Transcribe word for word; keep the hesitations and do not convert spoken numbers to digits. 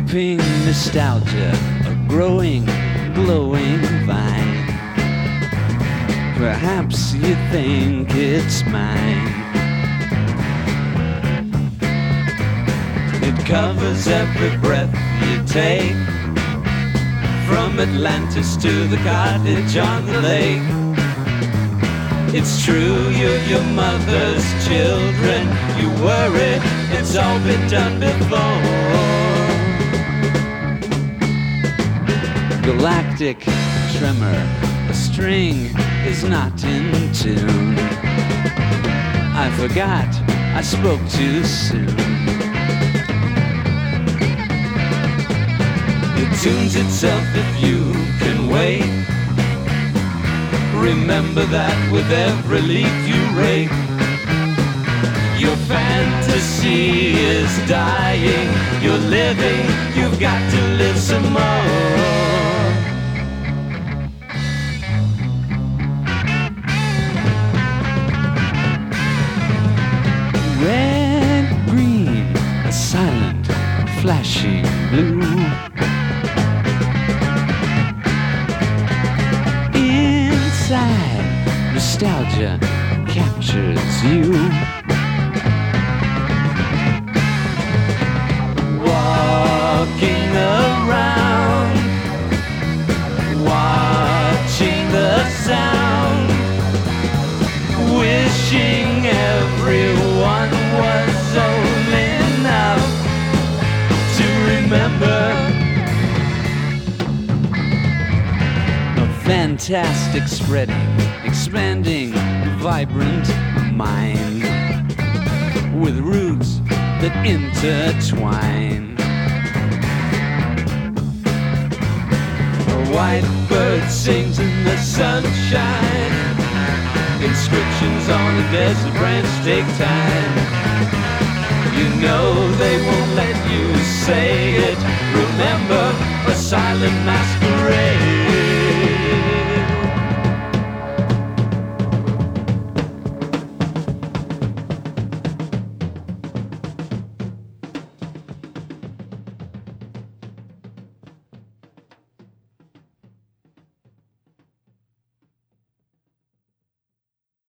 creeping nostalgia, a growing, glowing vine. Perhaps you think it's mine. It covers every breath you take, from Atlantis to the cottage on the lake. It's true, you're your mother's children. You worry, it's all been done before. Galactic tremor, a string is not in tune. I forgot, I spoke too soon. It tunes itself if you can wait. Remember that with every leaf you rake. Your fantasy is dying. You're living, you've got to live some more. Red, green, a silent, flashing blue. Inside, nostalgia captures you. Walking around, watching the sound, wishing everyone was old enough to remember. Fantastic spreading, expanding, vibrant mind, with roots that intertwine. A white bird sings in the sunshine. Inscriptions on a desert branch take time. You know they won't let you say it. Remember, a silent masquerade.